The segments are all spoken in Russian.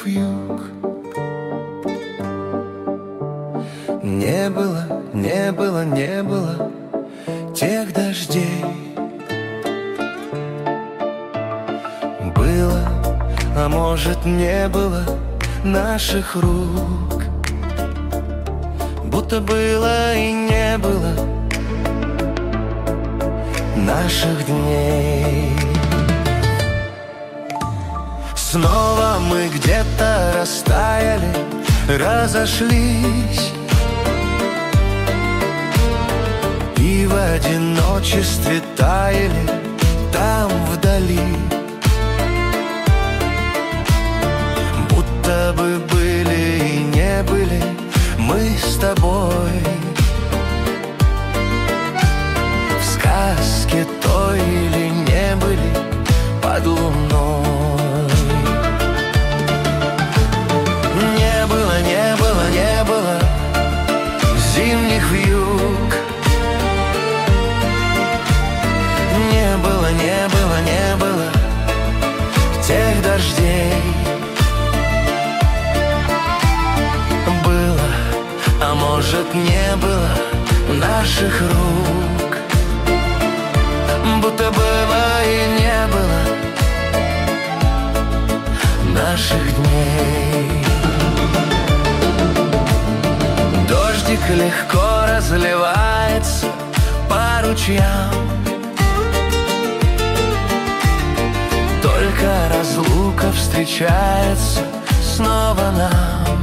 вьюг. Не было, не было, не было тех дождей. Было, а может не было наших рук. Будто было и не было наших дней. Снова мы где-то растаяли, разошлись, и в одиночестве таяли там вдали. Будто бы были и не были мы с тобой в сказке той, или не были под луной. Не было, не было, не было зимних вьюг. Не было, не было, не было тех дождей. Было, а может не было наших рук. Будто было и не было наших дней. Дождик легко разливается по ручьям, только разлука встречается снова нам.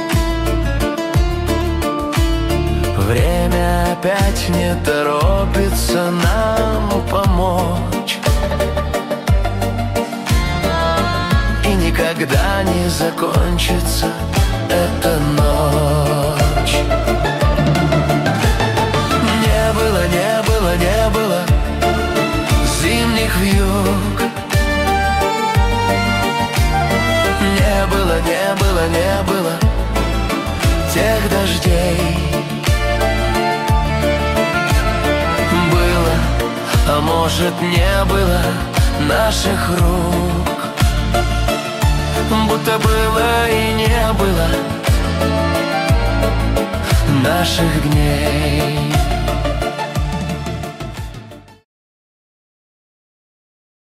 Время опять не торопится нам помочь, и никогда не закончится эта ночь. Не было, не было, не было зимних вьюг. Не было, не было, не было тех дождей. Было, а может не было наших рук. Будто было и не было наших дней.